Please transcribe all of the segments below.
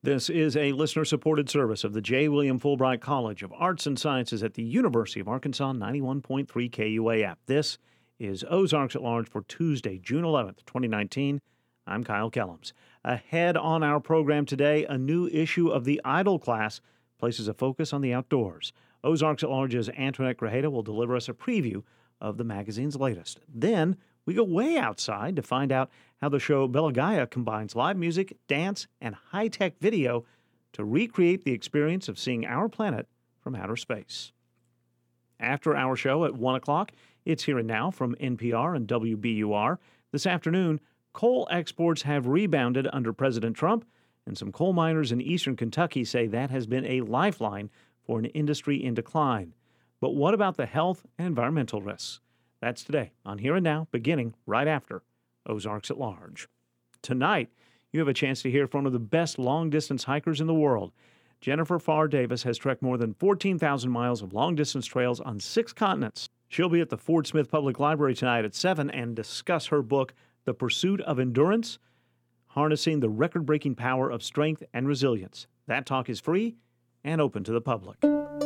This is a listener-supported service of the J. William Fulbright College of Arts and Sciences at the University of Arkansas, 91.3 KUAF. This is Ozarks at Large for Tuesday, June 11th, 2019. I'm Kyle Kellums. Ahead on our program today, a new issue of the Idle class places a focus on the outdoors. Ozarks at Large's Antoinette Grajeda will deliver us a preview of the magazine's latest. Then we go way outside to find out how the show Bella Gaia combines live music, dance, and high-tech video to recreate the experience of seeing our planet from outer space. After our show at 1 o'clock, it's Here and Now from NPR and WBUR. This afternoon, coal exports have rebounded under President Trump, and some coal miners in eastern Kentucky say that has been a lifeline for an industry in decline. But what about the health and environmental risks? That's today on Here and Now, beginning right after Ozarks at Large. Tonight, you have a chance to hear from one of the best long-distance hikers in the world. Jennifer Farr Davis has trekked more than 14,000 miles of long-distance trails on 6 continents. She'll be at the Fort Smith Public Library tonight at 7 and discuss her book, The Pursuit of Endurance, Harnessing the Record-Breaking Power of Strength and Resilience. That talk is free and open to the public.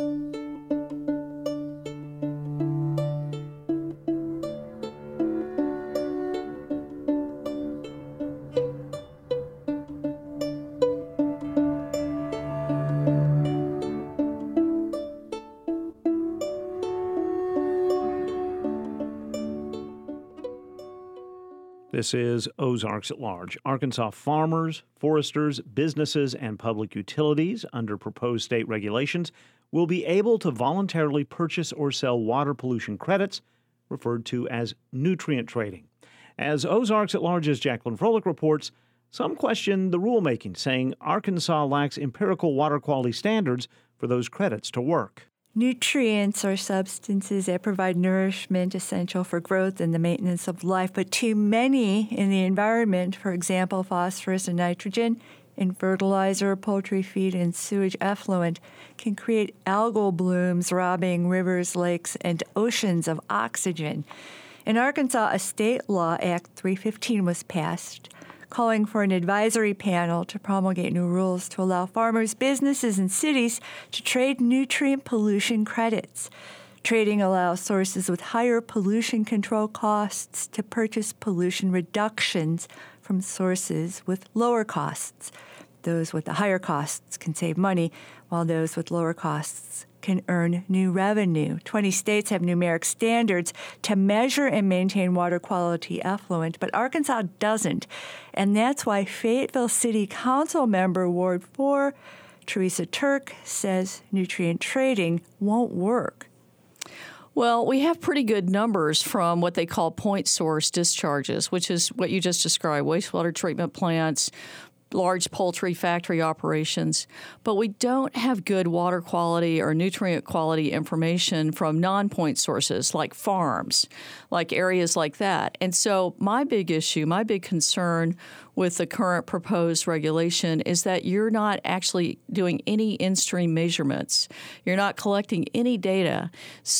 This is Ozarks at Large. Arkansas farmers, foresters, businesses, and public utilities, under proposed state regulations, will be able to voluntarily purchase or sell water pollution credits, referred to as nutrient trading. As Ozarks at Large's Jacqueline Froelich reports, some question the rulemaking, saying Arkansas lacks empirical water quality standards for those credits to work. Nutrients are substances that provide nourishment essential for growth and the maintenance of life, but too many in the environment, for example, phosphorus and nitrogen, in fertilizer, poultry feed, and sewage effluent, can create algal blooms, robbing rivers, lakes, and oceans of oxygen. In Arkansas, a state law, Act 315, was passed, calling for an advisory panel to promulgate new rules to allow farmers, businesses, and cities to trade nutrient pollution credits. Trading allows sources with higher pollution control costs to purchase pollution reductions from sources with lower costs. Those with the higher costs can save money, while those with lower costs can earn new revenue. 20 states have numeric standards to measure and maintain water quality effluent, but Arkansas doesn't. And that's why Fayetteville City Council member Ward 4, Teresa Turk, says nutrient trading won't work. Well, we have pretty good numbers from what they call point source discharges, which is what you just described, wastewater treatment plants, large poultry factory operations, but we don't have good water quality or nutrient quality information from non-point sources like farms, like areas like that. And so my big issue, my big concern with the current proposed regulation is that you're not actually doing any in-stream measurements. You're not collecting any data.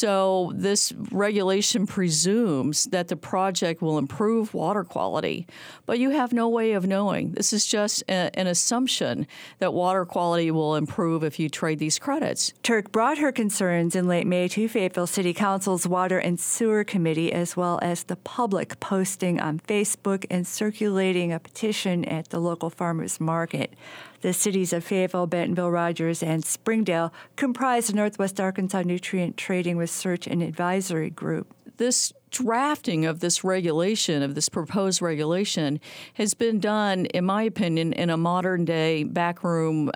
So this regulation presumes that the project will improve water quality, but you have no way of knowing. This is just an assumption that water quality will improve if you trade these credits. Turk brought her concerns in late May to Fayetteville City Council's Water and Sewer Committee, as well as the public, posting on Facebook and circulating a petition at the local farmers market. The cities of Fayetteville, Bentonville, Rogers, and Springdale comprise the Northwest Arkansas Nutrient Trading Research and Advisory Group. This drafting of this regulation, of this proposed regulation, has been done, in my opinion, in a modern-day backroom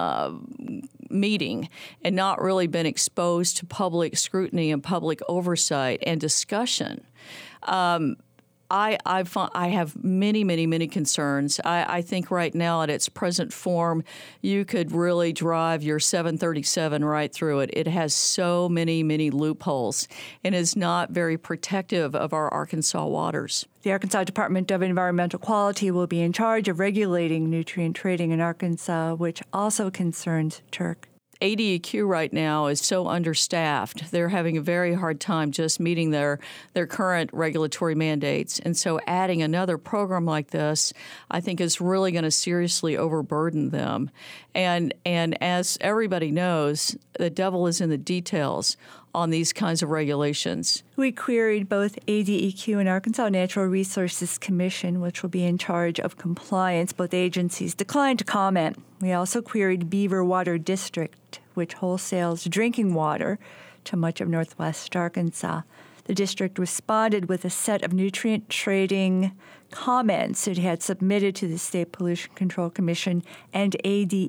meeting and not really been exposed to public scrutiny and public oversight and discussion. I have many concerns. I think right now at its present form, you could really drive your 737 right through it. It has so many loopholes and is not very protective of our Arkansas waters. The Arkansas Department of Environmental Quality will be in charge of regulating nutrient trading in Arkansas, which also concerns Turk. ADEQ right now is so understaffed. They're having a very hard time just meeting their current regulatory mandates. And so adding another program like this, I think, is really going to seriously overburden them. And as everybody knows, the devil is in the details on these kinds of regulations. We queried both ADEQ and Arkansas Natural Resources Commission, which will be in charge of compliance. Both agencies declined to comment. We also queried Beaver Water District, which wholesales drinking water to much of northwest Arkansas. The district responded with a set of nutrient trading comments it had submitted to the State Pollution Control Commission and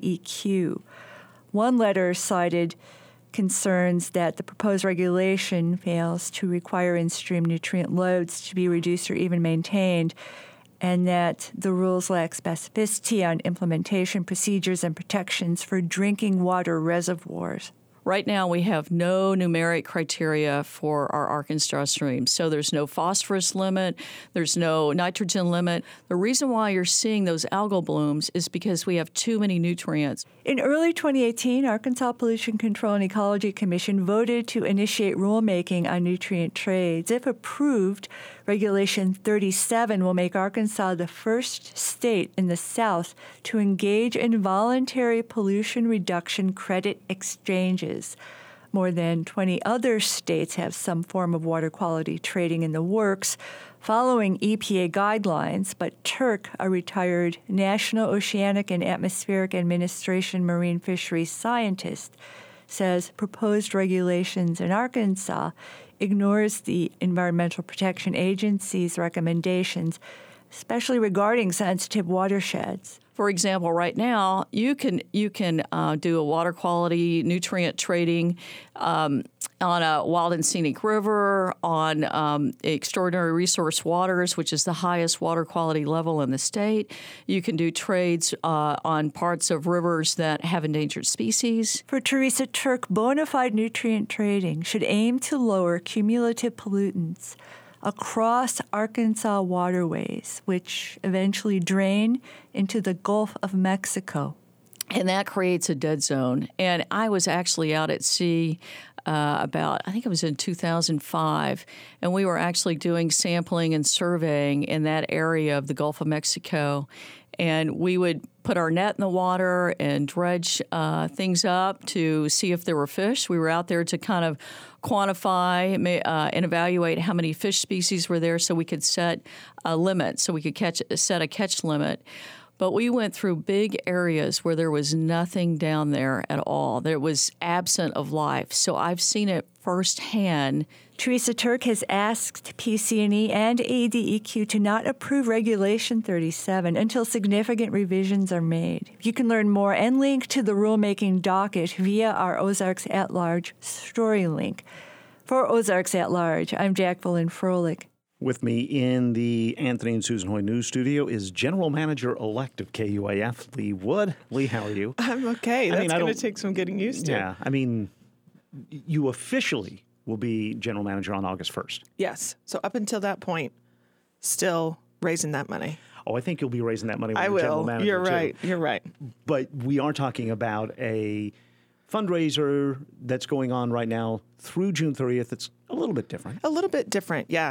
ADEQ. One letter cited concerns that the proposed regulation fails to require in-stream nutrient loads to be reduced or even maintained, and that the rules lack specificity on implementation procedures and protections for drinking water reservoirs. Right now, we have no numeric criteria for our Arkansas streams. So there's no phosphorus limit, there's no nitrogen limit. The reason why you're seeing those algal blooms is because we have too many nutrients. In early 2018, Arkansas Pollution Control and Ecology Commission voted to initiate rulemaking on nutrient trades. If approved, Regulation 37 will make Arkansas the first state in the South to engage in voluntary pollution reduction credit exchanges. More than 20 other states have some form of water quality trading in the works, following EPA guidelines, but Turk, a retired National Oceanic and Atmospheric Administration marine fisheries scientist, says proposed regulations in Arkansas ignores the Environmental Protection Agency's recommendations, especially regarding sensitive watersheds. For example, right now, you can do a water quality nutrient trading on a wild and scenic river, on extraordinary resource waters, which is the highest water quality level in the state. You can do trades on parts of rivers that have endangered species. For Teresa Turk, bona fide nutrient trading should aim to lower cumulative pollutants across Arkansas waterways, which eventually drain into the Gulf of Mexico. And that creates a dead zone. And I was actually out at sea I think it was in 2005, and we were actually doing sampling and surveying in that area of the Gulf of Mexico. And we would put our net in the water and dredge things up to see if there were fish. We were out there to kind of quantify and evaluate how many fish species were there so we could set a limit, so we could set a catch limit. But we went through big areas where there was nothing down there at all. There was absent of life. So I've seen it firsthand. Teresa Turk has asked PCE and ADEQ to not approve Regulation 37 until significant revisions are made. You can learn more and link to the rulemaking docket via our Ozarks at Large story link. For Ozarks at Large, I'm Jacqueline Froelich. With me in the Anthony and Susan Hoy News Studio is General Manager-elect of KUAF, Lee Wood. Lee, how are you? I'm okay. That's going to take some getting used to. Yeah. I mean, you officially will be General Manager on August 1st. Yes. So up until that point, still raising that money. Oh, I think you'll be raising that money when I you're will. General Manager, You're right. too. You're right. But we are talking about a fundraiser that's going on right now through June 30th. It's a little bit different. A little bit different, yeah.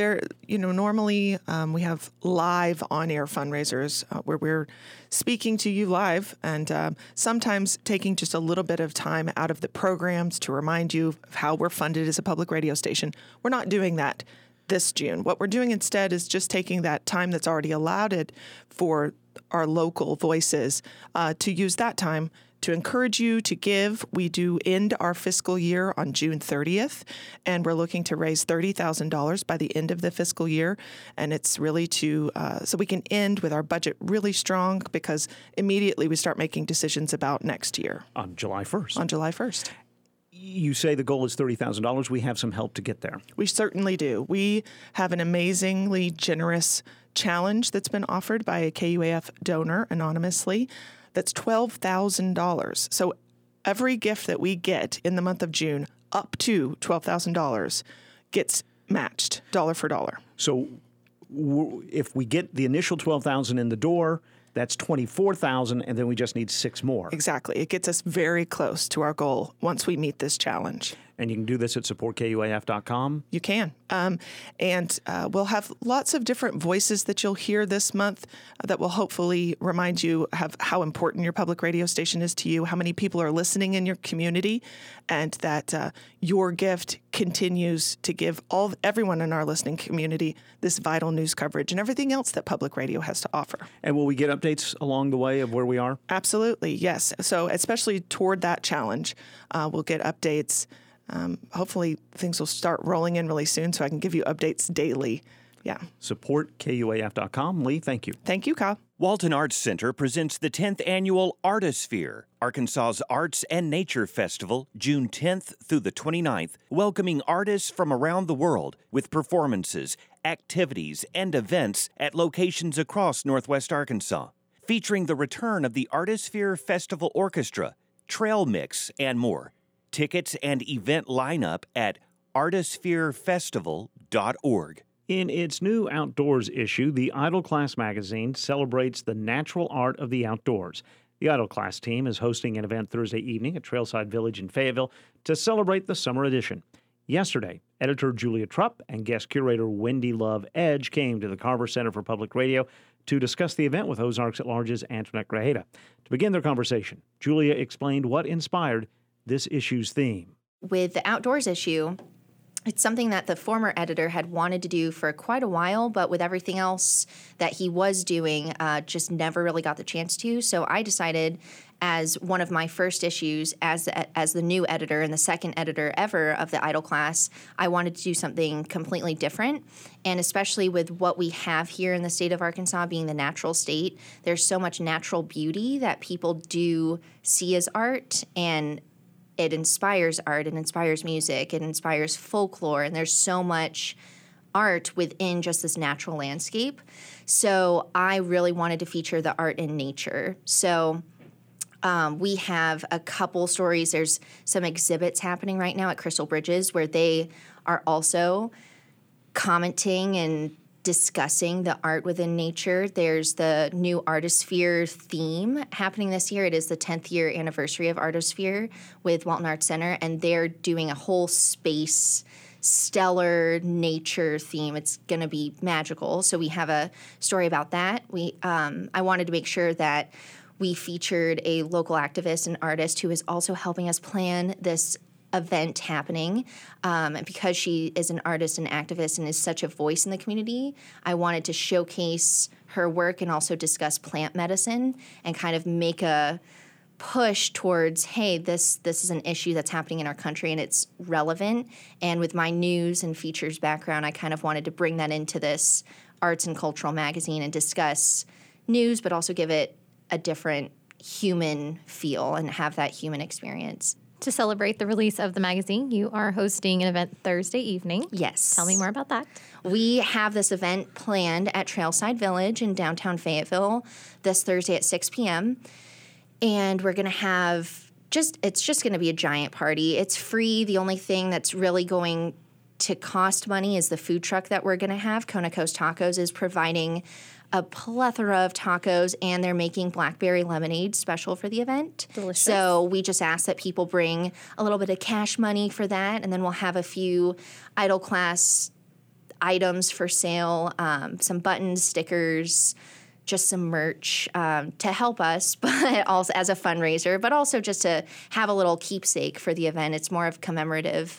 Normally we have live on-air fundraisers where we're speaking to you live and sometimes taking just a little bit of time out of the programs to remind you of how we're funded as a public radio station. We're not doing that this June. What we're doing instead is just taking that time that's already allotted for our local voices to use that time to encourage you to give. We do end our fiscal year on June 30th, and we're looking to raise $30,000 by the end of the fiscal year. And it's really so we can end with our budget really strong, because immediately we start making decisions about next year. On July 1st. On July 1st. You say the goal is $30,000. We have some help to get there. We certainly do. We have an amazingly generous challenge that's been offered by a KUAF donor anonymously. That's $12,000. So every gift that we get in the month of June up to $12,000 gets matched dollar for dollar. So if we get the initial $12,000 in the door, That's 24,000, and then we just need 6 more. Exactly. It gets us very close to our goal once we meet this challenge. And you can do this at supportkuaf.com. You can. And we'll have lots of different voices that you'll hear this month that will hopefully remind you of how important your public radio station is to you, how many people are listening in your community, and that your gift continues to give everyone in our listening community this vital news coverage and everything else that public radio has to offer. And will we get updates along the way of where we are? Absolutely, yes. So especially toward that challenge, we'll get updates. Hopefully things will start rolling in really soon so I can give you updates daily. Yeah. SupportKUAF.com. Lee, thank you. Thank you, Kyle. Walton Arts Center presents the 10th Annual Artisphere, Arkansas's Arts and Nature Festival, June 10th through the 29th, welcoming artists from around the world with performances, activities, and events at locations across Northwest Arkansas, featuring the return of the Artisphere Festival Orchestra, Trail Mix, and more. Tickets and event lineup at artispherefestival.org. In its new Outdoors issue, the Idle Class magazine celebrates the natural art of the outdoors. The Idle Class team is hosting an event Thursday evening at Trailside Village in Fayetteville to celebrate the summer edition. Yesterday, editor Julia Trupp and guest curator Wendy Love Edge came to the Carver Center for Public Radio to discuss the event with Ozarks at Large's Antoinette Grajeda. To begin their conversation, Julia explained what inspired this issue's theme. With the Outdoors issue, it's something that the former editor had wanted to do for quite a while, but with everything else that he was doing, just never really got the chance to. So I decided, as one of my first issues as the new editor and the second editor ever of the Idle Class, I wanted to do something completely different. And especially with what we have here in the state of Arkansas being the natural state, there's so much natural beauty that people do see as art, and it inspires art, it inspires music, it inspires folklore, and there's so much art within just this natural landscape. So I really wanted to feature the art in nature. So we have a couple stories. There's some exhibits happening right now at Crystal Bridges where they are also commenting and discussing the art within nature. There's the new Artisphere theme happening this year. It is the 10th year anniversary of Artisphere with Walton Arts Center, and they're doing a whole space, stellar nature theme. It's going to be magical. So we have a story about that. I wanted to make sure that we featured a local activist and artist who is also helping us plan this event happening. And because she is an artist and activist and is such a voice in the community, I wanted to showcase her work and also discuss plant medicine and kind of make a push towards, hey, this is an issue that's happening in our country and it's relevant. And with my news and features background, I kind of wanted to bring that into this arts and cultural magazine and discuss news, but also give it a different human feel and have that human experience. To celebrate the release of the magazine, you are hosting an event Thursday evening. Yes. Tell me more about that. We have this event planned at Trailside Village in downtown Fayetteville this Thursday at 6 p.m. And we're going to have it's just going to be a giant party. It's free. The only thing that's really going to cost money is the food truck that we're going to have. Kona Coast Tacos is providing a plethora of tacos, and they're making blackberry lemonade special for the event. Delicious. So we just ask that people bring a little bit of cash money for that, and then we'll have a few Idle Class items for sale, some buttons, stickers, just some merch to help us, but also as a fundraiser, but also just to have a little keepsake for the event. It's more of commemorative.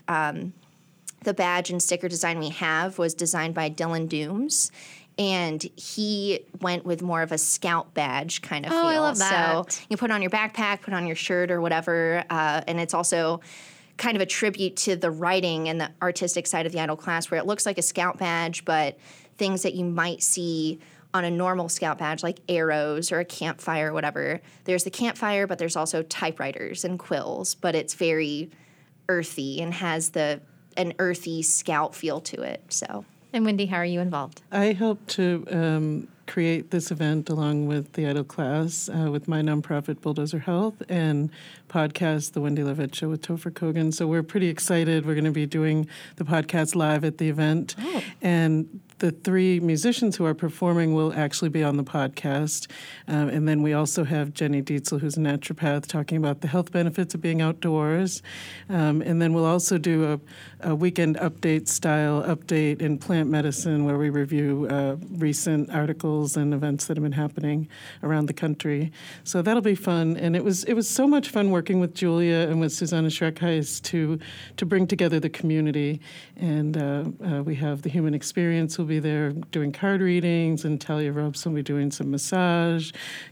The badge and sticker design we have was designed by Dylan Dooms, and he went with more of a scout badge kind of feel. Oh, I love that. So you put it on your backpack, put it on your shirt or whatever, and it's also kind of a tribute to the writing and the artistic side of the Idle Class, where it looks like a scout badge, but things that you might see on a normal scout badge, like arrows or a campfire or whatever. There's the campfire, but there's also typewriters and quills, but it's very earthy and has an earthy scout feel to it. So. And Wendy, how are you involved? I helped to create this event along with the Idle Class with my nonprofit Bulldozer Health and podcast The Wendy Love Edge Show with Topher Kogan. So we're pretty excited. We're going to be doing the podcast live at the event. Oh. And the three musicians who are performing will actually be on the podcast. And then we also have Jenny Dietzel, who's a naturopath, talking about the health benefits of being outdoors. And then we'll also do a weekend update style update in plant medicine where we review recent articles and events that have been happening around the country. So that'll be fun. And it was so much fun working with Julia and with Susanna Schreckheis to bring together the community. And we have the Human Experience will be there doing card readings, and Talia Robson will be doing some massage,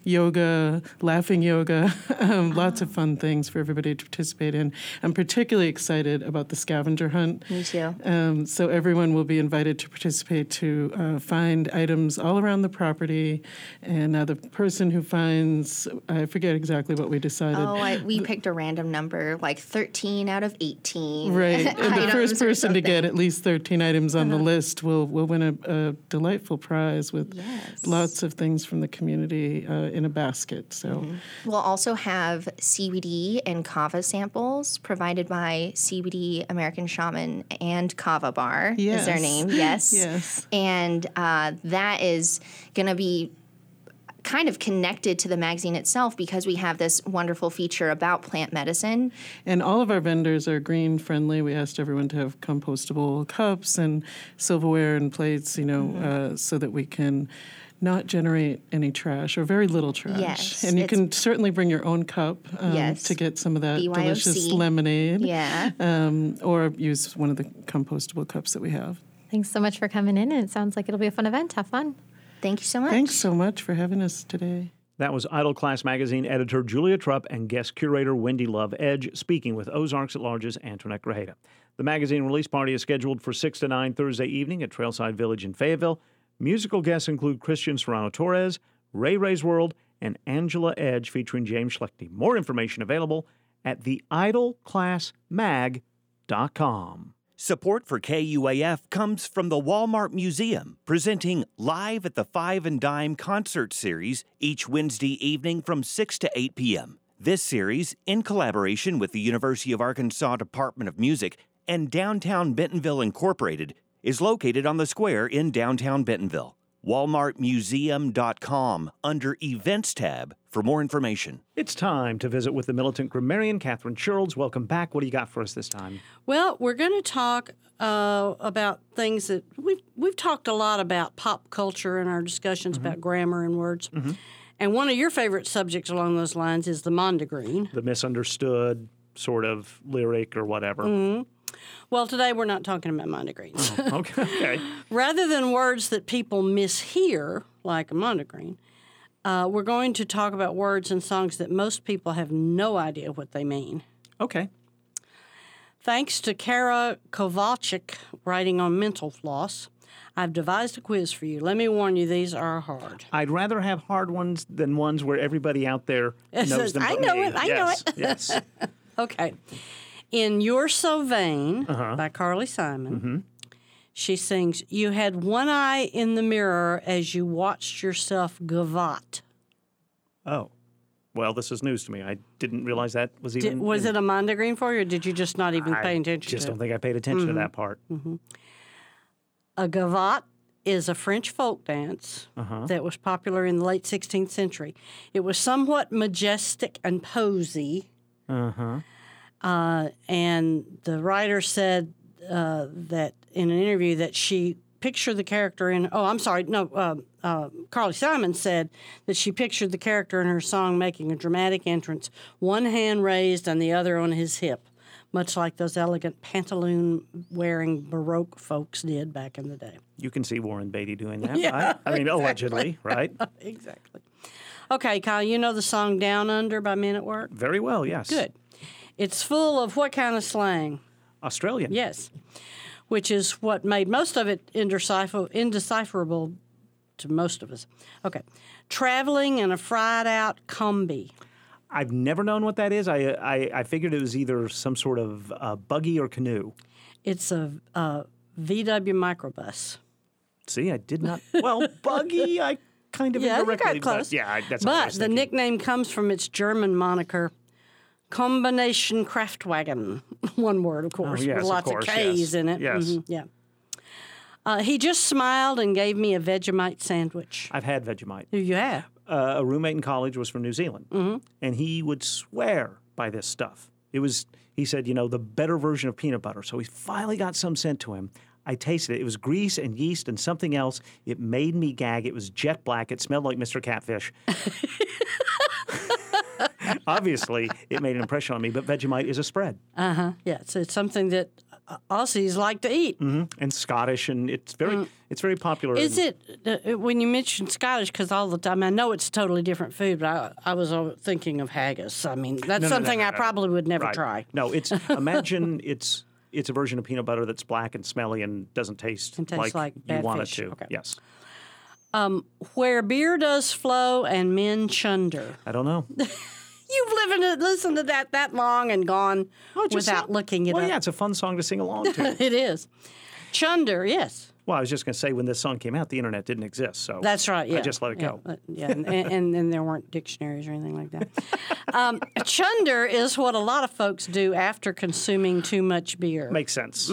yoga, laughing yoga, lots of fun things for everybody to participate in. I'm particularly excited about the scavenger hunt. Me too. So everyone will be invited to participate to find items all around the property. And the person who finds, I forget exactly what we decided. We picked a random number, like 13 out of 18. Right. And the first person to get at least 13 items on the list will win a delightful prize with lots of things from the community in a basket. So We'll also have CBD and kava samples provided by CBD American Shaman and Kava Bar is their name. Yes. Yes. And that is going to be kind of connected to the magazine itself because we have this wonderful feature about plant medicine. And all of our vendors are green friendly. We asked everyone to have compostable cups and silverware and plates, so that we can not generate any trash or very little trash. Yes, and you can certainly bring your own cup to get some of that BYOC. Delicious lemonade. Yeah. Or use one of the compostable cups that we have. Thanks so much for coming in, and it sounds like it'll be a fun event. Have fun. Thank you so much. Thanks so much for having us today. That was Idle Class Magazine editor Julia Trupp and guest curator Wendy Love Edge speaking with Ozarks at Large's Antoinette Grajeda. The magazine release party is scheduled for 6 to 9 Thursday evening at Trailside Village in Fayetteville. Musical guests include Christian Serrano Torres, Ray Ray's World, and Angela Edge featuring James Schlechte. More information available at theidleclassmag.com. Support for KUAF comes from the Walmart Museum, presenting Live at the Five and Dime concert series each Wednesday evening from 6 to 8 p.m. This series, in collaboration with the University of Arkansas Department of Music and Downtown Bentonville Incorporated, is located on the square in downtown Bentonville. WalmartMuseum.com under Events tab for more information. It's time to visit with the militant grammarian, Catherine Churls. Welcome back. What do you got for us this time? Well, we're going to talk about things that we've talked a lot about pop culture in our discussions about grammar and words. And one of your favorite subjects along those lines is the Mondegreen. The misunderstood sort of lyric or whatever. Well, today we're not talking about Mondegreens. Okay. Rather than words that people mishear, like a Mondegreen, we're going to talk about words and songs that most people have no idea what they mean. Okay. Thanks to Kara Kowalczyk writing on mental floss, I've devised a quiz for you. Let me warn you, these are hard. I'd rather have hard ones than ones where everybody out there knows them. I know it. Yes. Okay. In You're So Vain by Carly Simon, she sings, "You had one eye in the mirror as you watched yourself gavotte." Oh. Well, this is news to me. I didn't realize that was even... Was it a Mondegreen for you, or did you just not even pay attention to it? I just don't think I paid attention to that part. A gavotte is a French folk dance that was popular in the late 16th century. It was somewhat majestic and posy. And the writer said that in an interview that she pictured the character in... Carly Simon said that she pictured the character in her song making a dramatic entrance, one hand raised and the other on his hip, much like those elegant pantaloon-wearing Baroque folks did back in the day. You can see Warren Beatty doing that, right? I mean, allegedly, right? Exactly. Okay, Kyle, you know the song Down Under by Men at Work? Very well, yes. Good. It's full of what kind of slang? Australian. Yes, which is what made most of it indecipherable to most of us. Okay. Traveling in a fried-out Kombi. I've never known what that is. I figured it was either some sort of buggy or canoe. It's a VW microbus. See, I did not... Well, buggy, I kind of indirectly... you got close. But, that's what I was the thinking. nickname comes from its German moniker, Kombination Kraftwagen. One word, of course, yes, with lots of K's in it. Yes. Yeah. He just smiled and gave me a Vegemite sandwich. I've had Vegemite. You have? A roommate in college was from New Zealand, and he would swear by this stuff. He said, the better version of peanut butter. So he finally got some sent to him. I tasted it. It was grease and yeast and something else. It made me gag. It was jet black. It smelled like Mr. Catfish. Obviously, it made an impression on me, but Vegemite is a spread. Yeah, so it's something that Aussies like to eat. And Scottish, and it's very popular. Is it, when you mention Scottish, because all the time, I know it's a totally different food, but I was thinking of haggis. I mean, that's something I probably would never try. No, imagine it's a version of peanut butter that's black and smelly and doesn't taste like you want it to. Okay. Yes. Where beer does flow and men chunder. I don't know. You've listened to that long and gone without looking it up. Well, yeah, it's a fun song to sing along to. It is. Chunder, yes. Well, I was just going to say, when this song came out, the internet didn't exist, so that's right. Yeah, I just let it go. And there weren't dictionaries or anything like that. Chunder is what a lot of folks do after consuming too much beer. Makes sense.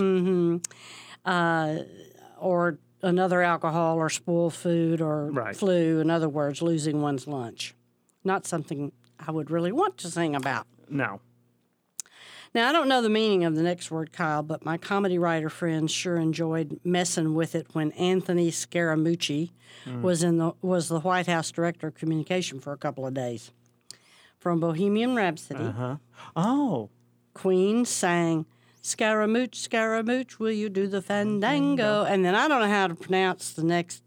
Or another alcohol, or spoil food, or flu. In other words, losing one's lunch. Not something I would really want to sing about. No. Now, I don't know the meaning of the next word, Kyle, but my comedy writer friends sure enjoyed messing with it when Anthony Scaramucci was the White House Director of Communication for a couple of days. From Bohemian Rhapsody, Queen sang, "Scaramouche, Scaramouche, will you do the fandango?" And then I don't know how to pronounce the next,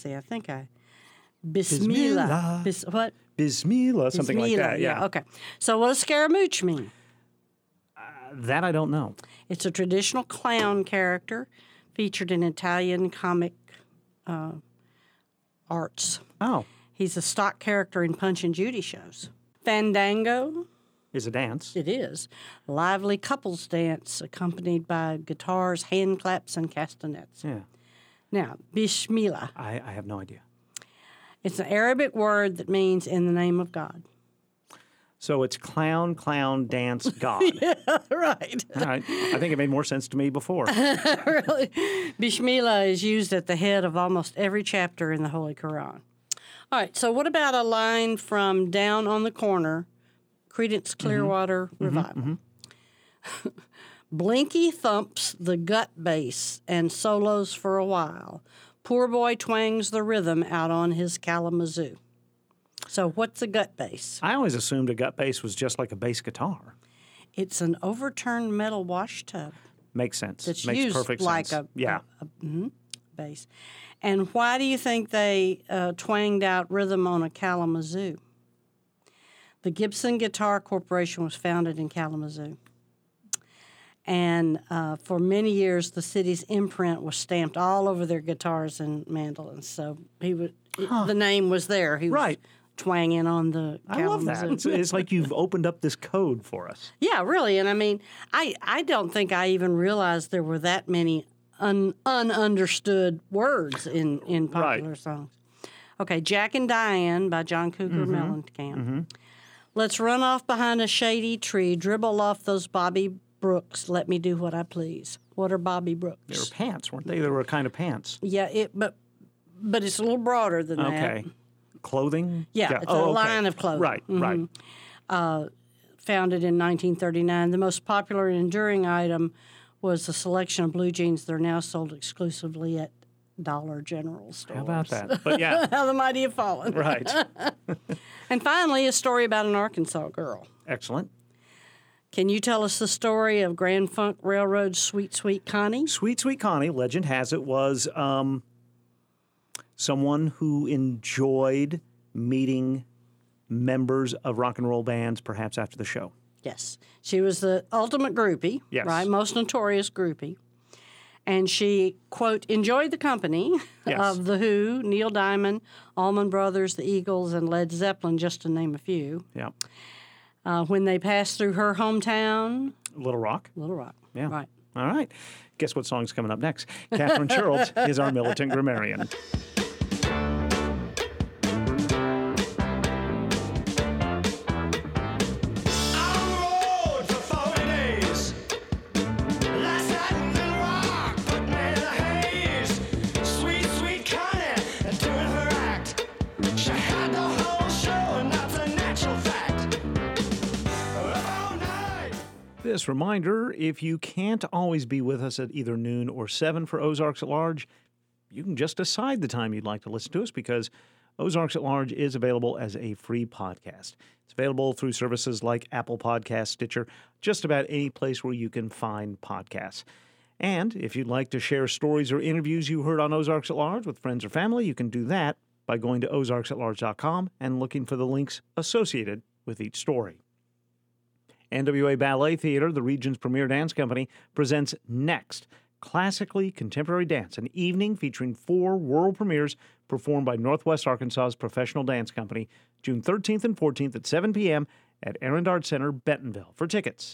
Bismillah. What? Bismillah, something like that, yeah. Okay. So what does Scaramouche mean? That I don't know. It's a traditional clown character featured in Italian comic arts. Oh. He's a stock character in Punch and Judy shows. Fandango is a dance. It is. A lively couples dance accompanied by guitars, hand claps, and castanets. Yeah. Now, Bismillah. I have no idea. It's an Arabic word that means in the name of God. So it's clown, dance, God. Yeah, right. All right. I think it made more sense to me before. Really? Bismillah is used at the head of almost every chapter in the Holy Quran. All right, so what about a line from Down on the Corner, Creedence Clearwater Revival? Blinky thumps the gut bass and solos for a while. Poor boy twangs the rhythm out on his Kalamazoo. So what's a gut bass? I always assumed a gut bass was just like a bass guitar. It's an overturned metal wash tub. Makes sense. It's Makes used perfect like sense. A bass. And why do you think they twanged out rhythm on a Kalamazoo? The Gibson Guitar Corporation was founded in Kalamazoo. And for many years, the city's imprint was stamped all over their guitars and mandolins. So the name was there. He was twanging on the Kalamazoo. I love that. It's like you've opened up this code for us. Yeah, really. And I mean, I don't think I even realized there were that many ununderstood words in popular songs. Okay, Jack and Diane by John Cougar Mellencamp. Let's run off behind a shady tree, dribble off those Bobby Brooks, let me do what I please. What are Bobby Brooks? They were pants, weren't they? They were a kind of pants. Yeah, but it's a little broader than that. Okay. Clothing? Yeah, it's a line of clothing. Right, right. Founded in 1939. The most popular and enduring item was a selection of blue jeans that are now sold exclusively at Dollar General stores. How about that? But yeah. How the mighty have fallen. Right. And finally, a story about an Arkansas girl. Excellent. Can you tell us the story of Grand Funk Railroad's Sweet Sweet Connie? Sweet Sweet Connie, legend has it, was someone who enjoyed meeting members of rock and roll bands, perhaps after the show. Yes. She was the ultimate groupie, right? Most notorious groupie. And she, quote, enjoyed the company of The Who, Neil Diamond, Allman Brothers, the Eagles, and Led Zeppelin, just to name a few. Yeah. When they passed through her hometown. Little Rock. Little Rock. Yeah. Right. All right. Guess what song's coming up next? Catherine Sherrills is our militant grammarian. This reminder, if you can't always be with us at either noon or 7 for Ozarks at Large, you can just decide the time you'd like to listen to us because Ozarks at Large is available as a free podcast. It's available through services like Apple Podcasts, Stitcher, just about any place where you can find podcasts. And if you'd like to share stories or interviews you heard on Ozarks at Large with friends or family, you can do that by going to ozarksatlarge.com and looking for the links associated with each story. NWA Ballet Theater, the region's premier dance company, presents Next, Classically Contemporary Dance, an evening featuring 4 world premieres performed by Northwest Arkansas's professional dance company, June 13th and 14th at 7 p.m. at Arendart Center, Bentonville. For tickets,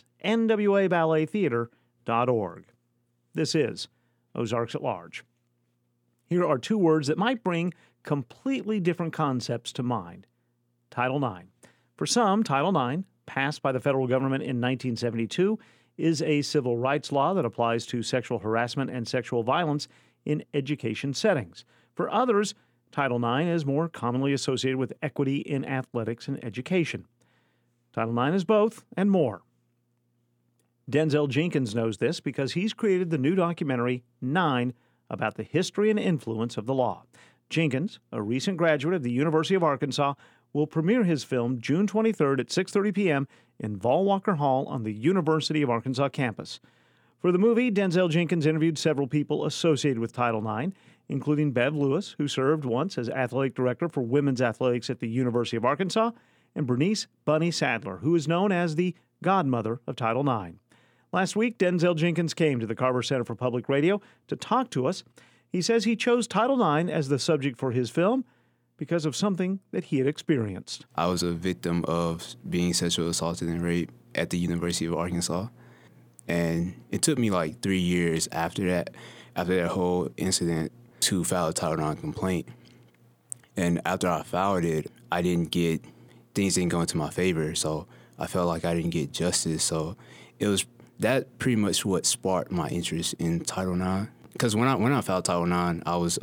nwaballettheater.org. This is Ozarks at Large. Here are 2 words that might bring completely different concepts to mind. Title IX. For some, Title IX, passed by the federal government in 1972, is a civil rights law that applies to sexual harassment and sexual violence in education settings. For others, Title IX is more commonly associated with equity in athletics and education. Title IX is both and more. Denzel Jenkins knows this because he's created the new documentary, 9, about the history and influence of the law. Jenkins, a recent graduate of the University of Arkansas, will premiere his film June 23rd at 6:30 p.m. in Vol Walker Hall on the University of Arkansas campus. For the movie, Denzel Jenkins interviewed several people associated with Title IX, including Bev Lewis, who served once as athletic director for women's athletics at the University of Arkansas, and Bernice Bunny Sadler, who is known as the godmother of Title IX. Last week, Denzel Jenkins came to the Carver Center for Public Radio to talk to us. He says he chose Title IX as the subject for his film because of something that he had experienced. I was a victim of being sexually assaulted and raped at the University of Arkansas. And it took me like 3 years after that whole incident, to file a Title IX complaint. And after I filed it, things didn't go into my favor. So I felt like I didn't get justice. So it was that pretty much what sparked my interest in Title IX. Because when I filed Title IX, I was,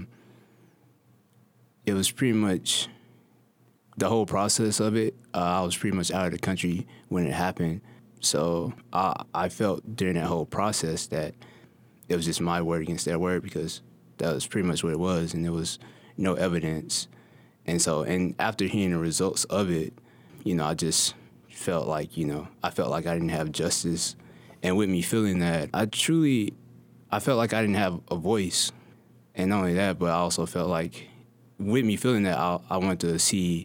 it was pretty much the whole process of it. I was pretty much out of the country when it happened. So I felt during that whole process that it was just my word against their word, because that was pretty much what it was, and there was no evidence. And after hearing the results of it, I just felt like, I felt like I didn't have justice. And with me feeling that, I felt like I didn't have a voice. And not only that, but I also felt like, with me feeling that, I wanted to see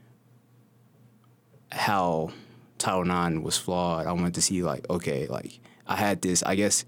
how Title IX was flawed. I wanted to see, I had this, I guess,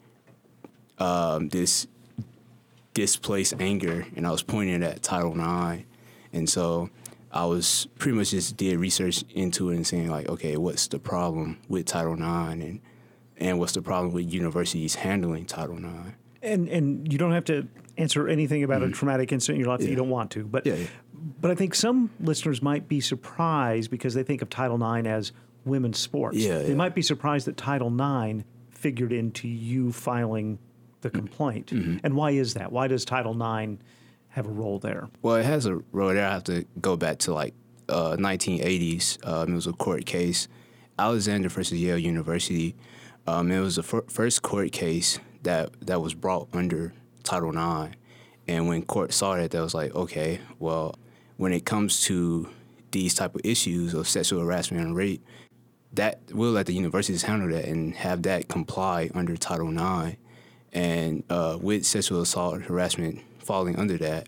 this displaced anger, and I was pointing at Title IX. And so I was pretty much just did research into it and saying, okay, what's the problem with Title IX, and what's the problem with universities handling Title IX? And you don't have to answer anything about a traumatic incident in your life that you don't want to. But I think some listeners might be surprised because they think of Title IX as women's sports. They might be surprised that Title IX figured into you filing the complaint. Mm-hmm. And why is that? Why does Title IX have a role there? Well, it has a role there. I have to go back to 1980s. It was a court case, Alexander versus Yale University. It was the first court case that was brought under Title IX. And when court saw that, they was like, okay, well, when it comes to these type of issues of sexual harassment and rape, that we'll let the universities handle that and have that comply under Title IX. And with sexual assault, harassment falling under that,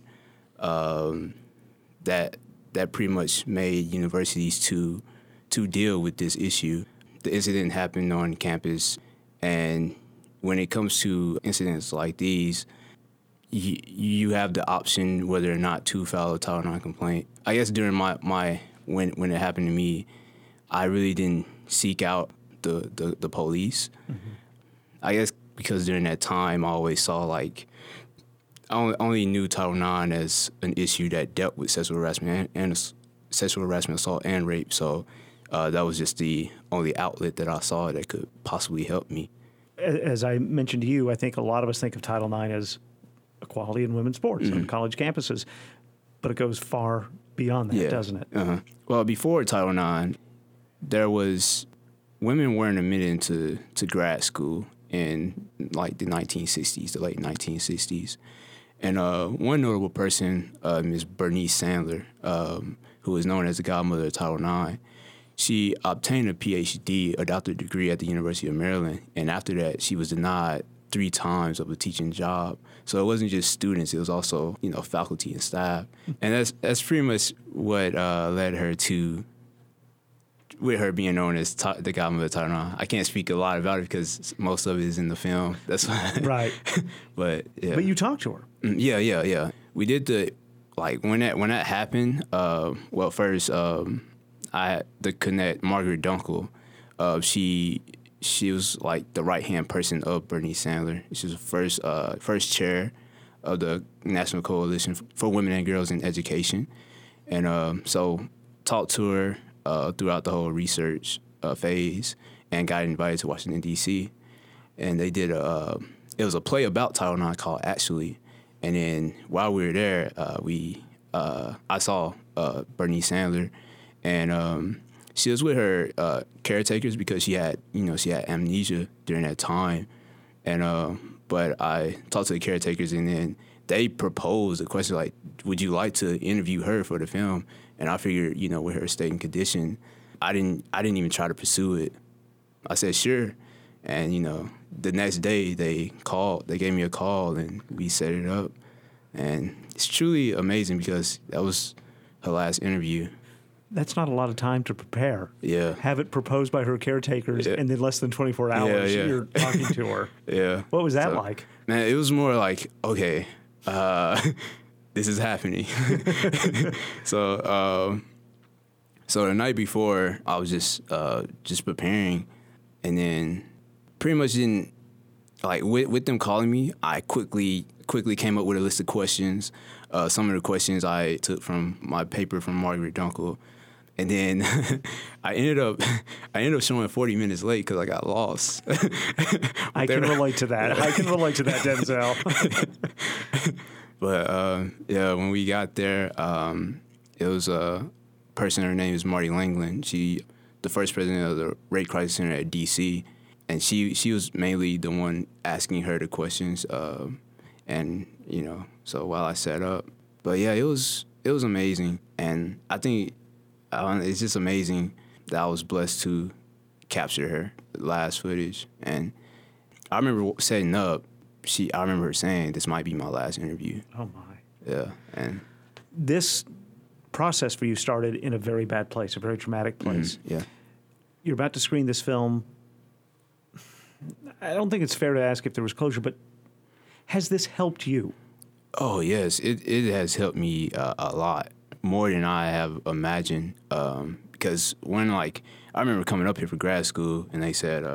that pretty much made universities to deal with this issue. The incident happened on campus, and when it comes to incidents like these, you have the option whether or not to file a Title IX complaint. I guess during my when it happened to me, I really didn't seek out the police. Mm-hmm. I guess because during that time I always saw I only knew Title IX as an issue that dealt with sexual harassment and sexual harassment, assault, and rape. So that was just the only outlet that I saw that could possibly help me. As I mentioned to you, I think a lot of us think of Title IX as equality in women's sports on college campuses, but it goes far beyond that, doesn't it? Uh-huh. Well, before Title IX, there was women weren't admitted to grad school in like the 1960s, the late 1960s. And one notable person, Ms. Bernice Sandler, who is known as the godmother of Title IX, she obtained a PhD, a doctorate degree at the University of Maryland, and after that, she was denied 3 times of a teaching job. So it wasn't just students; it was also, faculty and staff. And that's pretty much what led her to, with her being known as the godmother of Title IX. I can't speak a lot about it because most of it is in the film. That's why. Right. But yeah. But you talked to her. Yeah. We did when that happened. First. I had to connect Margaret Dunkel. She was like the right-hand person of Bernice Sandler. She was the first chair of the National Coalition for Women and Girls in Education. And so talked to her throughout the whole research phase and got invited to Washington, D.C. And they did it was a play about Title IX called Actually. And then while we were there, I saw Bernice Sandler. And she was with her caretakers because she had amnesia during that time. And but I talked to the caretakers, and then they proposed a question like, "Would you like to interview her for the film?" And I figured, with her state and condition, I didn't even try to pursue it. I said sure, and the next day they gave me a call, and we set it up, and it's truly amazing because that was her last interview. That's not a lot of time to prepare. Yeah. Have it proposed by her caretakers, and then less than 24 hours you're talking to her. Yeah. What was that like? Man, it was more like, okay, this is happening. So the night before, I was just preparing, and then pretty much didn't, like, with them calling me, I quickly came up with a list of questions. Some of the questions I took from my paper from Margaret Dunkel. And then I ended up showing 40 minutes late because I got lost. I can relate to that. I can relate to that, Denzel. But when we got there, it was a person. Her name is Marty Langland. She, the first president of the Rape Crisis Center at DC, and she was mainly the one asking her the questions. And so while I set up, but yeah, it was amazing, and I think. It's just amazing that I was blessed to capture her last footage. And I remember setting up, I remember her saying, "This might be my last interview." Oh, my. Yeah. And this process for you started in a very bad place, a very traumatic place. Yeah. You're about to screen this film. I don't think it's fair to ask if there was closure, but has this helped you? Oh, yes. It has helped me a lot. More than I have imagined, because when I remember coming up here for grad school, and they said,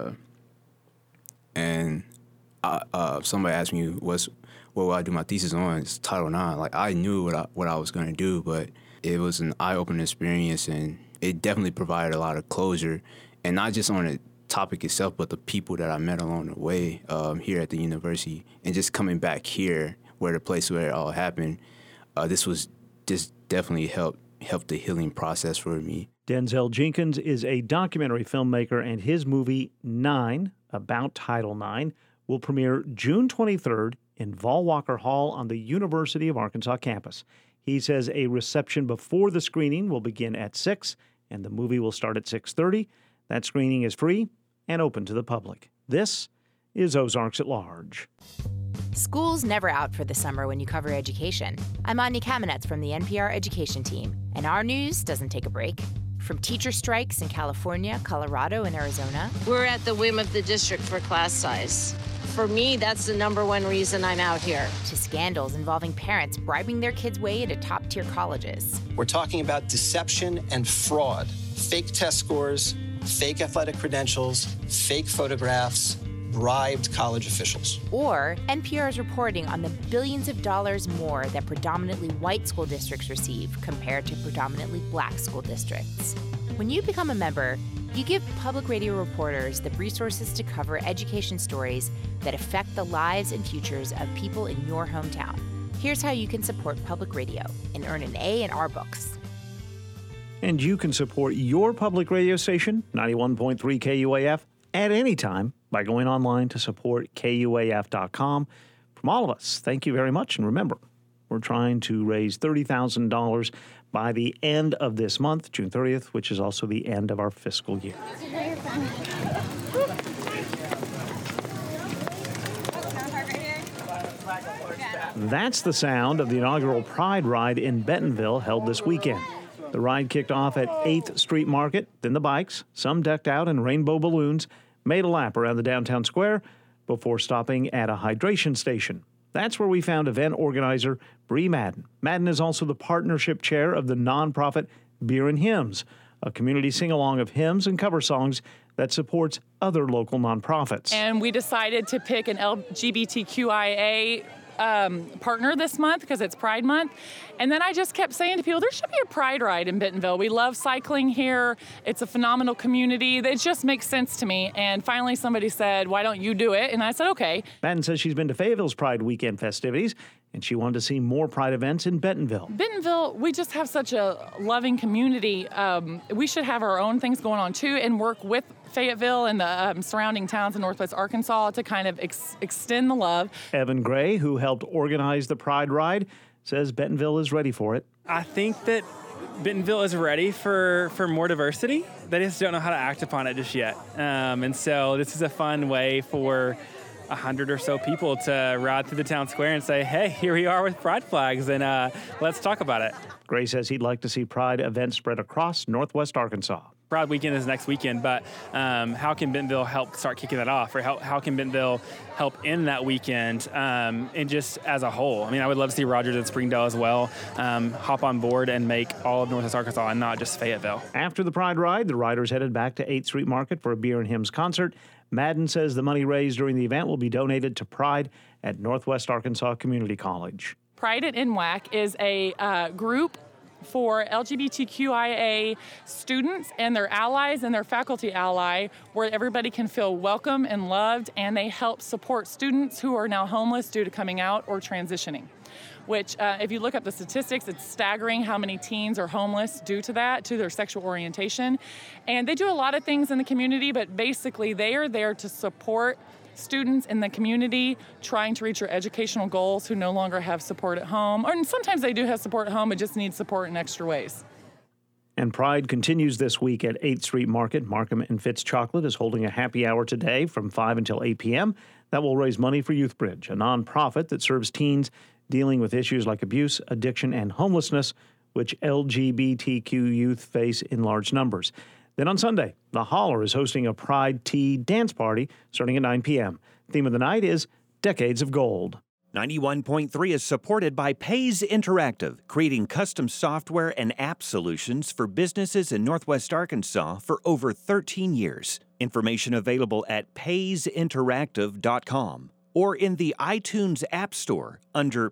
somebody asked me what will I do my thesis on? It's Title IX. I knew what I was going to do, but it was an eye-opening experience, and it definitely provided a lot of closure, and not just on the topic itself, but the people that I met along the way here at the university, and just coming back here, where the place where it all happened. This definitely helped the healing process for me. Denzel Jenkins is a documentary filmmaker, and his movie 9, about Title IX, will premiere June 23rd in Vol Walker Hall on the University of Arkansas campus. He says a reception before the screening will begin at 6, and the movie will start at 6:30. That screening is free and open to the public. This is Ozarks at Large. School's never out for the summer when you cover education. I'm Anya Kamenetz from the NPR Education Team, and our news doesn't take a break. From teacher strikes in California, Colorado, and Arizona. We're at the whim of the district for class size. For me, that's the number one reason I'm out here. To scandals involving parents bribing their kids' way into top-tier colleges. We're talking about deception and fraud. Fake test scores, fake athletic credentials, fake photographs, bribed college officials. Or NPR is reporting on the billions of dollars more that predominantly white school districts receive compared to predominantly black school districts. When you become a member, you give public radio reporters the resources to cover education stories that affect the lives and futures of people in your hometown. Here's how you can support public radio and earn an A in our books. And you can support your public radio station, 91.3 KUAF, at any time by going online to supportkuaf.com. From all of us, thank you very much. And remember, we're trying to raise $30,000 by the end of this month, June 30th, which is also the end of our fiscal year. That's the sound of the inaugural Pride Ride in Bentonville held this weekend. The ride kicked off at 8th Street Market, then the bikes, some decked out in rainbow balloons, made a lap around the downtown square before stopping at a hydration station. That's where we found event organizer Bree Madden. Madden is also the partnership chair of the nonprofit Beer and Hymns, a community sing-along of hymns and cover songs that supports other local nonprofits. And we decided to pick an LGBTQIA partner this month because it's Pride Month. And then I just kept saying to people, there should be a Pride Ride in Bentonville. We love cycling here. It's a phenomenal community. It just makes sense to me. And finally somebody said, why don't you do it? And I said, okay. Madden says she's been to Fayetteville's Pride Weekend festivities, and she wanted to see more Pride events in Bentonville. Bentonville, we just have such a loving community. We should have our own things going on too and work with Fayetteville and the surrounding towns in Northwest Arkansas to kind of extend the love. Evan Gray, who helped organize the Pride Ride, says Bentonville is ready for it. I think that Bentonville is ready for more diversity. They just don't know how to act upon it just yet. And so this is a fun way for 100 or so people to ride through the town square and say, hey, here we are with Pride flags, and let's talk about it. Gray says he'd like to see Pride events spread across Northwest Arkansas. Pride weekend is next weekend, but how can Bentonville help start kicking that off? Or how can Bentonville help end that weekend and just as a whole? I mean, I would love to see Rogers and Springdale as well hop on board and make all of Northwest Arkansas and not just Fayetteville. After the Pride Ride, the riders headed back to 8th Street Market for a Beer and Hymns concert. Madden says the money raised during the event will be donated to Pride at Northwest Arkansas Community College. Pride at NWAC is a group for LGBTQIA students and their allies and their faculty ally, where everybody can feel welcome and loved, and they help support students who are now homeless due to coming out or transitioning. Which, if you look up the statistics, it's staggering how many teens are homeless due to that, to their sexual orientation. And they do a lot of things in the community, but basically they are there to support students in the community trying to reach their educational goals who no longer have support at home. Or sometimes they do have support at home, but just need support in extra ways. And Pride continues this week at 8th Street Market. Markham and Fitz Chocolate is holding a happy hour today from 5 until 8 p.m. That will raise money for YouthBridge, a nonprofit that serves teens dealing with issues like abuse, addiction, and homelessness, which LGBTQ youth face in large numbers. Then on Sunday, the Holler is hosting a Pride Tea dance party starting at 9 p.m. Theme of the night is Decades of Gold. 91.3 is supported by Pays Interactive, creating custom software and app solutions for businesses in Northwest Arkansas for over 13 years. Information available at paysinteractive.com or in the iTunes App Store under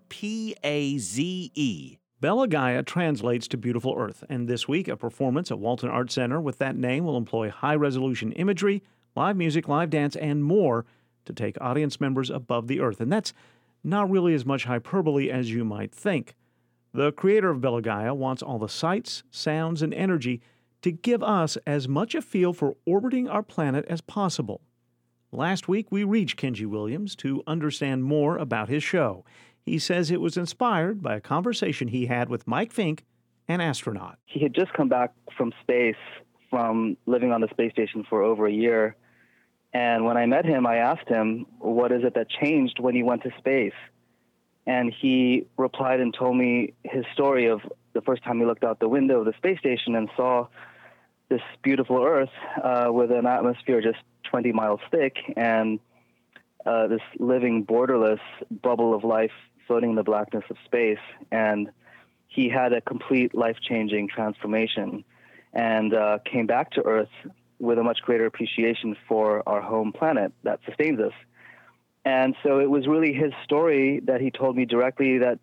PAZE. Bella Gaia translates to Beautiful Earth, and this week a performance at Walton Arts Center with that name will employ high-resolution imagery, live music, live dance, and more to take audience members above the earth. And that's not really as much hyperbole as you might think. The creator of Bella Gaia wants all the sights, sounds, and energy to give us as much a feel for orbiting our planet as possible. Last week, we reached Kenji Williams to understand more about his show. He says it was inspired by a conversation he had with Mike Fink, an astronaut. He had just come back from space, from living on the space station for over a year. And when I met him, I asked him, what is it that changed when you went to space? And he replied and told me his story of the first time he looked out the window of the space station and saw this beautiful Earth with an atmosphere just 20 miles thick and this living, borderless bubble of life floating in the blackness of space. And he had a complete life-changing transformation and came back to Earth with a much greater appreciation for our home planet that sustains us. And so it was really his story that he told me directly that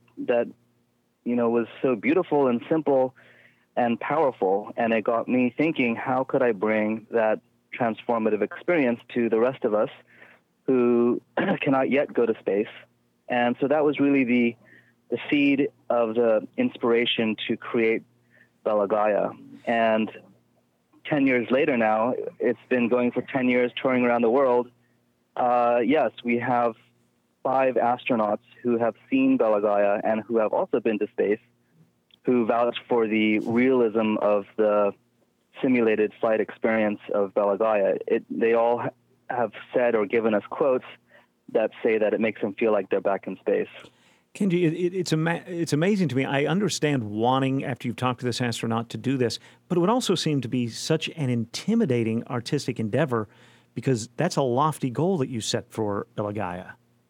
was so beautiful and simple and powerful. And it got me thinking, how could I bring that transformative experience to the rest of us who cannot yet go to space? And so that was really the seed of the inspiration to create Bella Gaia. And 10 years later now, it's been going for 10 years, touring around the world. Yes, we have 5 astronauts who have seen Bella Gaia and who have also been to space, who vouch for the realism of the simulated flight experience of Bella Gaia. They all have said or given us quotes that say that it makes them feel like they're back in space. Kenji, it's amazing to me. I understand wanting, after you've talked to this astronaut, to do this, but it would also seem to be such an intimidating artistic endeavor because that's a lofty goal that you set for Bella Gaia.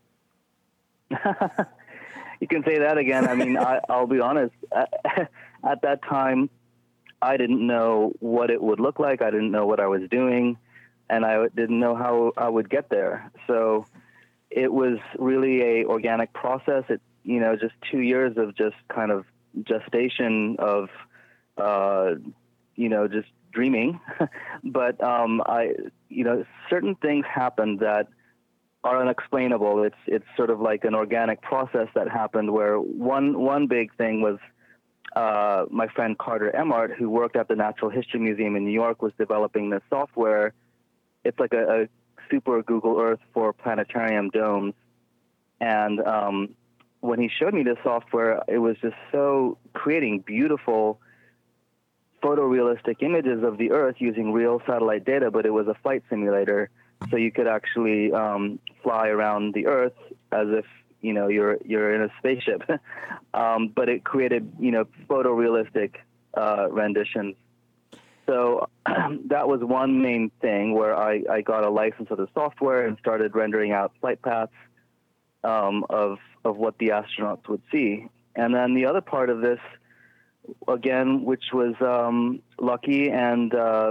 You can say that again. I mean, I'll be honest. At that time, I didn't know what it would look like. I didn't know what I was doing, and I didn't know how I would get there. So it was really a organic process. It, just 2 years of just kind of gestation of, just dreaming. But certain things happened that are unexplainable. It's sort of like an organic process that happened where one big thing was my friend Carter Emmart, who worked at the Natural History Museum in New York, was developing this software. It's like a super Google Earth for planetarium domes. And when he showed me this software, it was just so creating beautiful photorealistic images of the Earth using real satellite data, but it was a flight simulator. So you could actually fly around the Earth as if, you're in a spaceship. But it created, photorealistic renditions. So that was one main thing where I got a license of the software and started rendering out flight paths of what the astronauts would see. And then the other part of this, again, which was lucky and,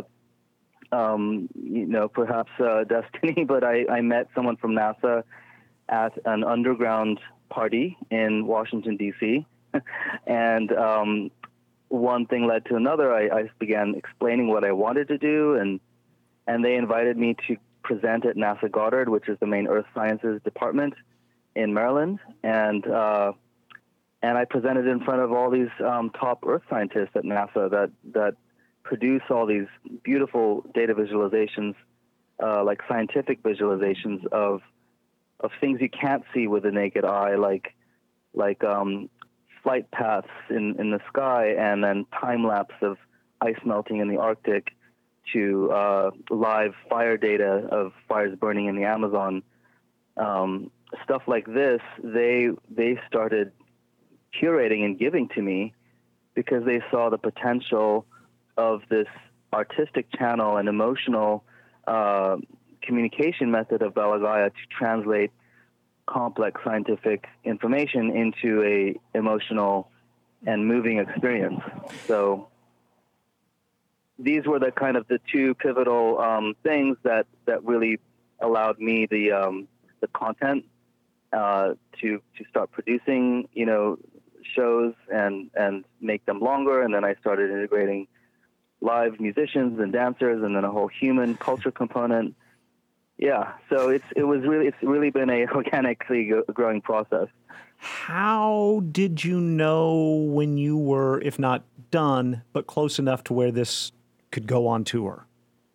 perhaps destiny, but I met someone from NASA at an underground party in Washington, D.C. And one thing led to another. I began explaining what I wanted to do, and they invited me to present at NASA Goddard, which is the main Earth Sciences department in Maryland. And I presented in front of all these top Earth scientists at NASA that produce all these beautiful data visualizations, like scientific visualizations of things you can't see with the naked eye, like flight paths in the sky, and then time lapse of ice melting in the Arctic, to live fire data of fires burning in the Amazon. Stuff like this, they started curating and giving to me because they saw the potential of this artistic channel and emotional communication method of Bella Gaia to translate complex scientific information into a emotional and moving experience. So these were the kind of the two pivotal things that really allowed me the content to start producing, shows and make them longer. And then I started integrating live musicians and dancers, and then a whole human culture component. Yeah, so it's really been a organically growing process. How did you know when you were, if not done, but close enough to where this could go on tour?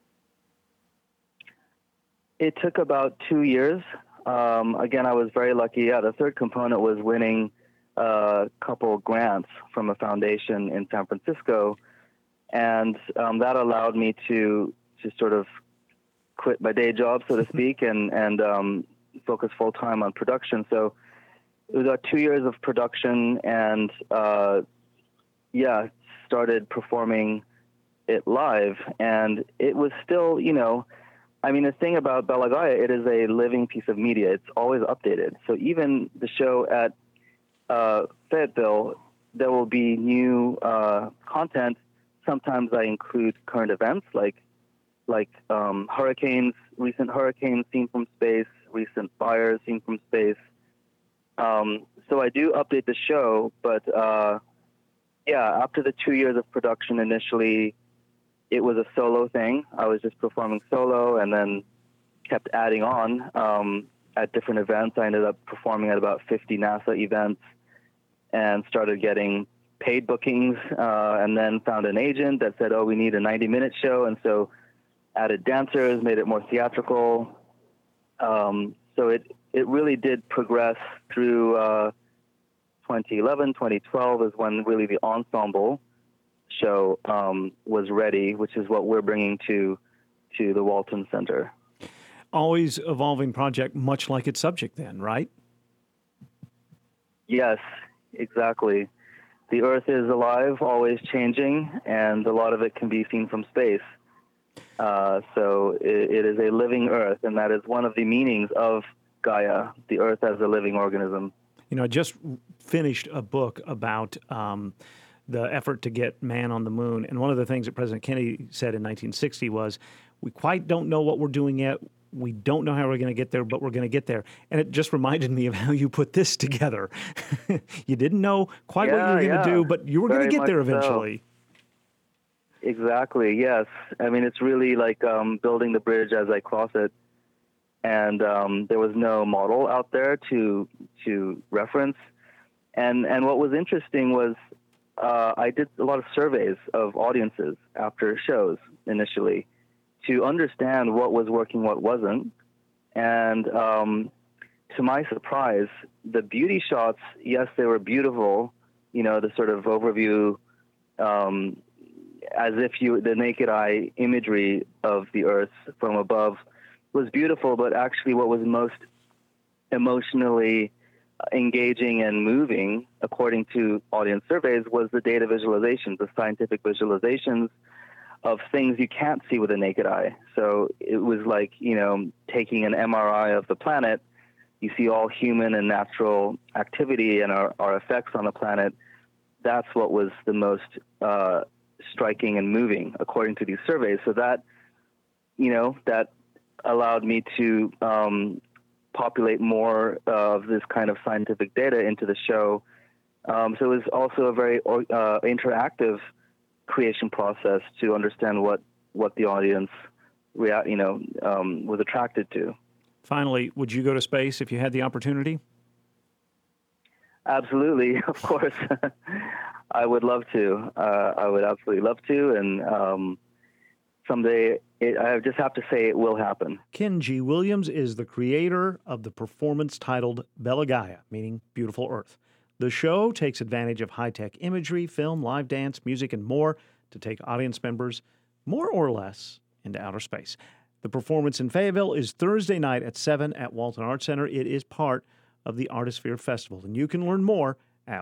It took about 2 years. Again, I was very lucky. Yeah, the third component was winning a couple grants from a foundation in San Francisco, and that allowed me to sort of quit my day job, so to speak, and focus full time on production. So it was about 2 years of production, and started performing it live. And it was still, the thing about Bella Gaia, it is a living piece of media. It's always updated. So even the show at Fayetteville, there will be new content. Sometimes I include current events like hurricanes, recent hurricanes seen from space, recent fires seen from space. So I do update the show, but after the 2 years of production, initially it was a solo thing. I was just performing solo, and then kept adding on at different events. I ended up performing at about 50 NASA events, and started getting paid bookings, and then found an agent that said, oh, we need a 90-minute show. And so added dancers, made it more theatrical. So it really did progress through 2011, 2012 is when really the ensemble show was ready, which is what we're bringing to the Walton Center. Always evolving project, much like its subject then, right? Yes, exactly. The Earth is alive, always changing, and a lot of it can be seen from space. So it is a living Earth, and that is one of the meanings of Gaia, the Earth as a living organism. You know, I just finished a book about the effort to get man on the moon, and one of the things that President Kennedy said in 1960 was, we quite don't know what we're doing yet. We don't know how we're going to get there, but we're going to get there. And it just reminded me of how you put this together. You didn't know quite what you were going to do, but you were going to get there eventually. So. Exactly, yes. I mean, it's really like building the bridge as I cross it. And there was no model out there to reference. And what was interesting was I did a lot of surveys of audiences after shows initially to understand what was working, what wasn't. And to my surprise, the beauty shots, yes, they were beautiful, you know, the sort of overview, as if the naked eye imagery of the Earth from above was beautiful, but actually what was most emotionally engaging and moving, according to audience surveys, was the data visualizations, the scientific visualizations of things you can't see with a naked eye. So it was like, you know, taking an MRI of the planet, you see all human and natural activity and our effects on the planet. That's what was the most striking and moving, according to these surveys. So that, you know, that allowed me to populate more of this kind of scientific data into the show. So it was also a very interactive creation process to understand what the audience was attracted to. Finally, would you go to space if you had the opportunity? Absolutely, of course. I would love to. I would absolutely love to, and someday, I just have to say it will happen. Ken G. Williams is the creator of the performance titled Bella Gaia, meaning Beautiful Earth. The show takes advantage of high-tech imagery, film, live dance, music, and more to take audience members, more or less, into outer space. The performance in Fayetteville is Thursday night at 7 at Walton Arts Center. It is part of the Artisphere Festival, and you can learn more at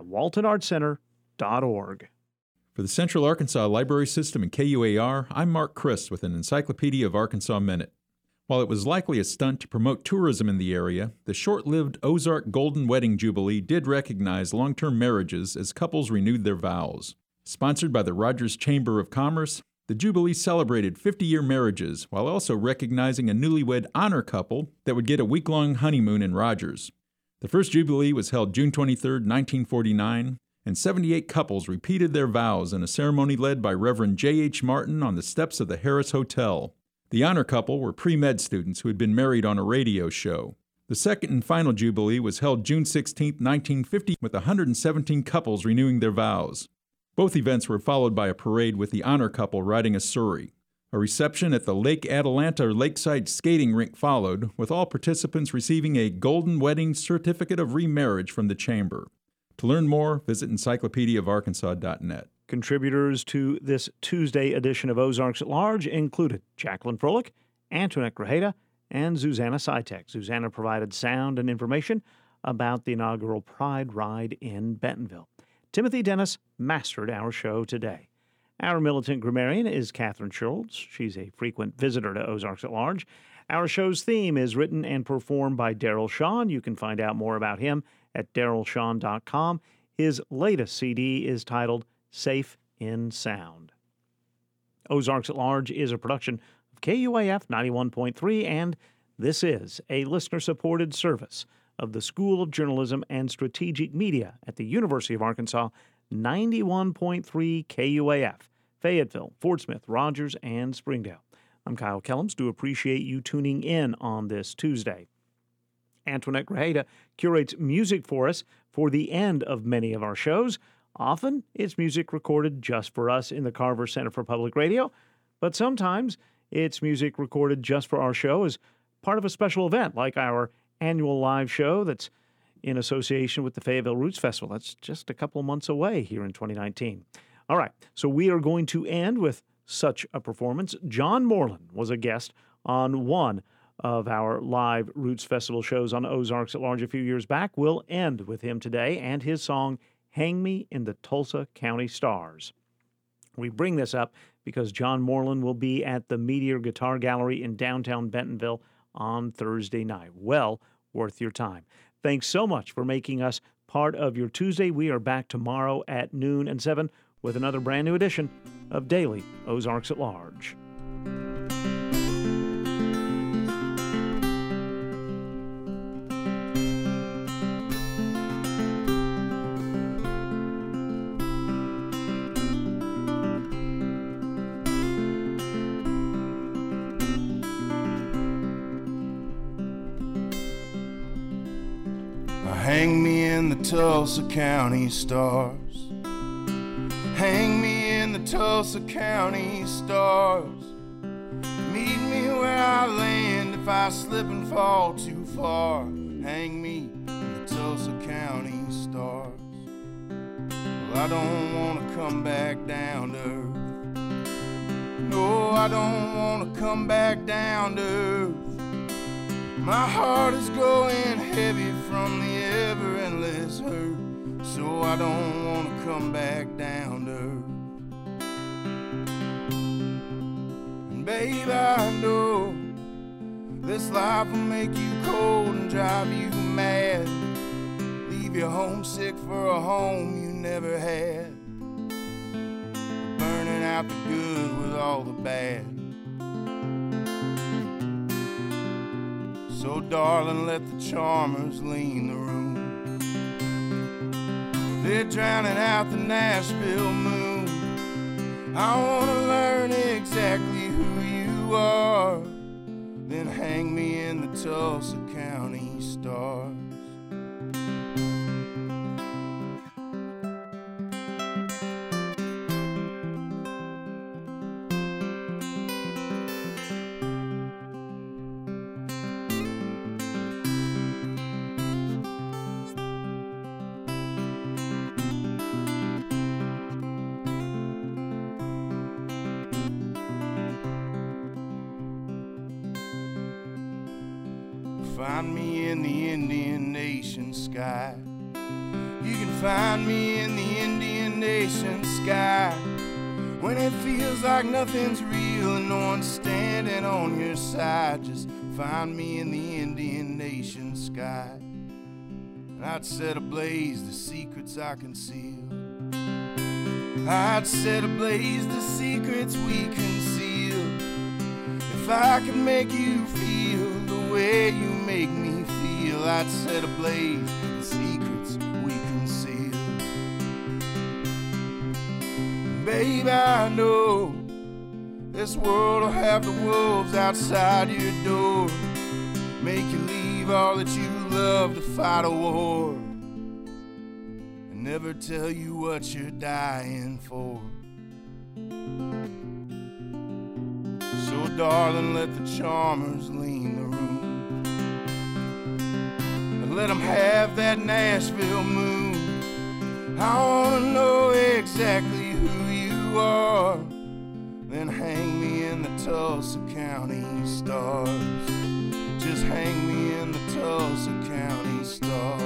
waltonartscenter.org. For the Central Arkansas Library System and KUAR, I'm Mark Christ with an Encyclopedia of Arkansas Minute. While it was likely a stunt to promote tourism in the area, the short-lived Ozark Golden Wedding Jubilee did recognize long-term marriages as couples renewed their vows. Sponsored by the Rogers Chamber of Commerce, the Jubilee celebrated 50-year marriages while also recognizing a newlywed honor couple that would get a week-long honeymoon in Rogers. The first Jubilee was held June 23, 1949, and 78 couples repeated their vows in a ceremony led by Reverend J.H. Martin on the steps of the Harris Hotel. The honor couple were pre-med students who had been married on a radio show. The second and final Jubilee was held June 16, 1950, with 117 couples renewing their vows. Both events were followed by a parade with the honor couple riding a surrey. A reception at the Lake Atalanta Lakeside Skating Rink followed, with all participants receiving a Golden Wedding Certificate of Remarriage from the Chamber. To learn more, visit encyclopediaofarkansas.net. Contributors to this Tuesday edition of Ozarks at Large included Jacqueline Froelich, Antoinette Grajeda, and Susanna Sitek. Susanna provided sound and information about the inaugural Pride Ride in Bentonville. Timothy Dennis mastered our show today. Our militant grammarian is Catherine Schultz. She's a frequent visitor to Ozarks at Large. Our show's theme is written and performed by Daryl Shawn. You can find out more about him at darylshawn.com. His latest CD is titled Safe in Sound. Ozarks at Large is a production of KUAF 91.3, and this is a listener-supported service of the School of Journalism and Strategic Media at the University of Arkansas, 91.3 KUAF, Fayetteville, Fort Smith, Rogers, and Springdale. I'm Kyle Kellums. Do appreciate you tuning in on this Tuesday. Antoinette Grajeda curates music for us for the end of many of our shows. Often, it's music recorded just for us in the Carver Center for Public Radio, but sometimes it's music recorded just for our show as part of a special event, like our annual live show that's in association with the Fayetteville Roots Festival. That's just a couple of months away here in 2019. All right, so we are going to end with such a performance. John Moreland was a guest on one of our live Roots Festival shows on Ozarks at Large a few years back. We'll end with him today and his song, Hang Me in the Tulsa County Stars. We bring this up because John Moreland will be at the Meteor Guitar Gallery in downtown Bentonville on Thursday night. Well worth your time. Thanks so much for making us part of your Tuesday. We are back tomorrow at noon and 7 with another brand new edition of Daily Ozarks at Large. Hang me in the Tulsa County Stars. Hang me in the Tulsa County Stars. Meet me where I land if I slip and fall too far. Hang me in the Tulsa County Stars. Well, I don't want to come back down to earth. No, I don't want to come back down to earth. My heart is growing heavy from the ever-endless hurt, so I don't want to come back down to earth. And babe, I know this life will make you cold and drive you mad, leave you homesick for a home you never had, burning out the good with all the bad. So darling, let the charmers lean the room. They're drowning out the Nashville moon. I want to learn exactly who you are, then hang me in the Tulsa County Stars. Find me in the Indian Nation sky. You can find me in the Indian Nation sky. When it feels like nothing's real and no one's standing on your side, just find me in the Indian Nation sky. And I'd set ablaze the secrets I conceal. I'd set ablaze the secrets we conceal. If I could make you feel the way you make me feel, I'd set ablaze the secrets we conceal. Babe, I know this world will have the wolves outside your door, make you leave all that you love to fight a war, and never tell you what you're dying for. So darling, let the charmers lean the room, and let them have that Nashville moon. I want to know exactly who you are, then hang me in the Tulsa County Stars. Just hang me in the Tulsa County Stars.